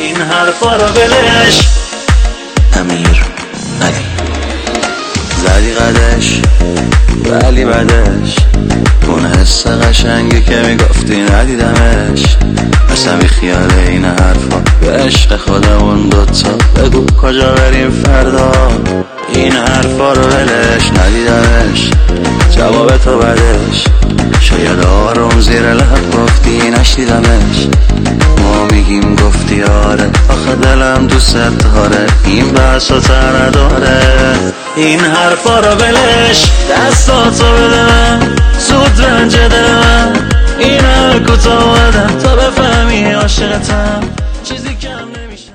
این حرفا رو ولش. امیر علی زدی قدش ولی بعدش اون حس قشنگی که میگفتی ندیدمش. اصلا بی خیال این حرفا به عشق خودمون دوتا بگو کجا بریم فردا. این حرفا رو ولش ندیدمش جواب تو بدش. شاید آروم زیر لب گفتی نشنیدمش. ما میگیم گفتی آره آخه دلم دوست داره این بحثا تر نداره. این حرفا رو ولش دستاتو بده من زود رنج دل من. این هر کوتاه اومدم تا بفهمی عاشقتم.